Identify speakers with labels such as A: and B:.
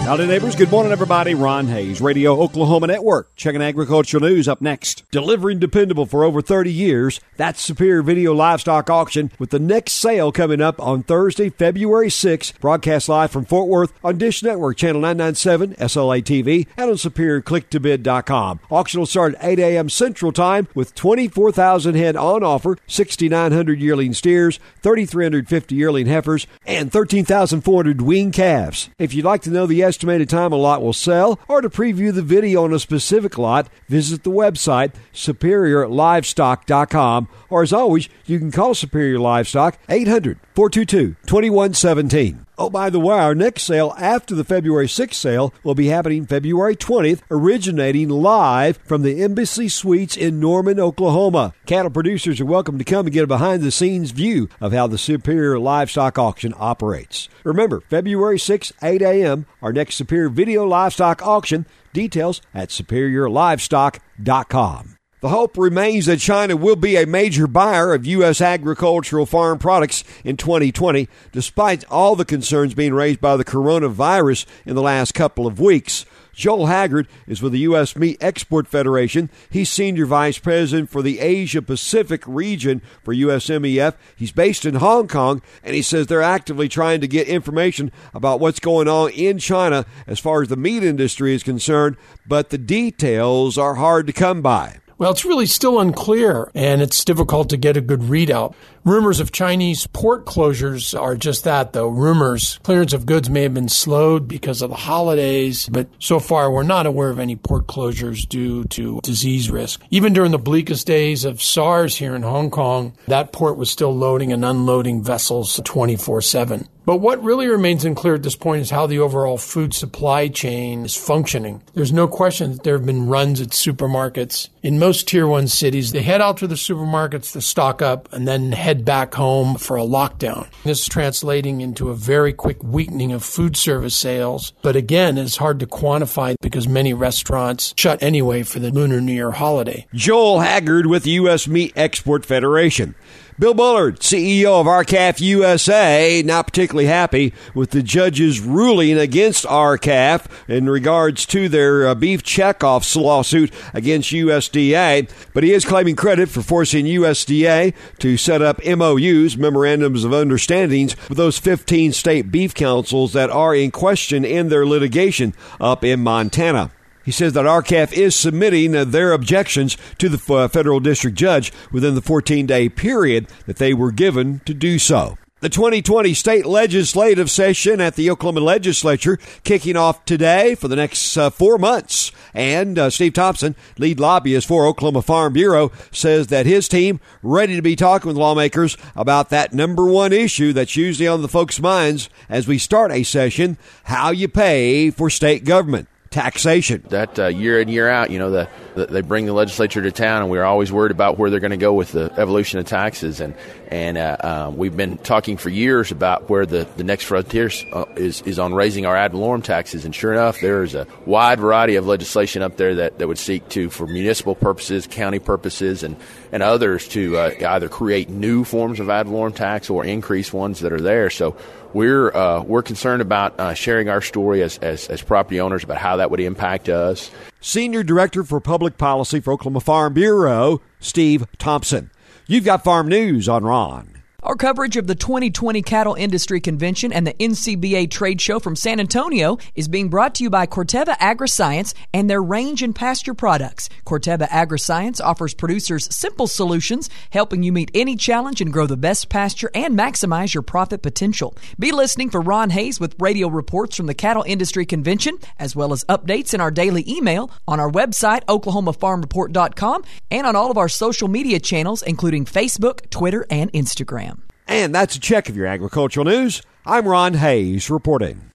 A: Howdy, neighbors. Good morning, everybody. Ron Hayes, Radio Oklahoma Network. Checking agricultural news up next. Delivering dependable for over 30 years, that's Superior Video Livestock Auction with the next sale coming up on Thursday, February 6th. Broadcast live from Fort Worth on Dish Network, Channel 997, SLA TV, and on SuperiorClickToBid.com. Auction will start at 8 a.m. Central Time with 24,000 head on offer, 6,900 yearling steers, 3,350 yearling heifers, and 13,400 weaned calves. If you'd like to know the estimated time a lot will sell, or to preview the video on a specific lot, visit the website SuperiorLivestock.com, or as always, you can call Superior Livestock 800-422-2117. Oh, by the way, our next sale after the February 6th sale will be happening February 20th, originating live from the Embassy Suites in Norman, Oklahoma. Cattle producers are welcome to come and get a behind-the-scenes view of how the Superior Livestock Auction operates. Remember, February 6th, 8 a.m., our next Superior Video Livestock Auction. Details at SuperiorLivestock.com. The hope remains that China will be a major buyer of U.S. agricultural farm products in 2020, despite all the concerns being raised by the coronavirus in the last couple of weeks. Joel Haggard is with the U.S. Meat Export Federation. He's Senior Vice President for the Asia-Pacific region for USMEF. He's based in Hong Kong, and he says they're actively trying to get information about what's going on in China as far as the meat industry is concerned, but the details are hard to come by.
B: Well, it's really still unclear, and it's difficult to get a good readout. Rumors of Chinese port closures are just that, though. Rumors. Clearance of goods may have been slowed because of the holidays, but so far we're not aware of any port closures due to disease risk. Even during the bleakest days of SARS here in Hong Kong, that port was still loading and unloading vessels 24/7. But what really remains unclear at this point is how the overall food supply chain is functioning. There's no question that there have been runs at supermarkets. In most Tier 1 cities, they head out to the supermarkets to stock up and then head back home for a lockdown. This is translating into a very quick weakening of food service sales. But again, it's hard to quantify because many restaurants shut anyway for the Lunar New Year holiday.
A: Joel Haggard with the U.S. Meat Export Federation. Bill Bullard, CEO of R-CALF USA, not particularly happy with the judge's ruling against R-CALF in regards to their beef checkoff lawsuit against USDA, but he is claiming credit for forcing USDA to set up MOUs, Memorandums of Understandings, with those 15 state beef councils that are in question in their litigation up in Montana. He says that R-CALF is submitting their objections to the federal district judge within the 14-day period that they were given to do so. The 2020 state legislative session at the Oklahoma legislature kicking off today for the next 4 months. And Steve Thompson, lead lobbyist for Oklahoma Farm Bureau, says that his team ready to be talking with lawmakers about that number one issue that's usually on the folks' minds as we start a session, how you pay for state government. Taxation.
C: That year in, year out, they bring the legislature to town, and we're always worried about where they're going to go with the evolution of taxes. And we've been talking for years about where the next frontier is on raising our ad valorem taxes. And sure enough, there's a wide variety of legislation up there that would seek to, for municipal purposes, county purposes, and others, to either create new forms of ad valorem tax or increase ones that are there. So we're concerned about sharing our story as property owners about how that would impact us.
A: Senior Director for Public Policy for Oklahoma Farm Bureau, Steve Thompson. You've got farm news on Ron.
D: Our coverage of the 2020 Cattle Industry Convention and the NCBA Trade Show from San Antonio is being brought to you by Corteva Agriscience and their range and pasture products. Corteva Agriscience offers producers simple solutions, helping you meet any challenge and grow the best pasture and maximize your profit potential. Be listening for Ron Hayes with radio reports from the Cattle Industry Convention, as well as updates in our daily email on our website, OklahomaFarmReport.com, and on all of our social media channels, including Facebook, Twitter, and Instagram.
A: And that's a check of your agricultural news. I'm Ron Hayes reporting.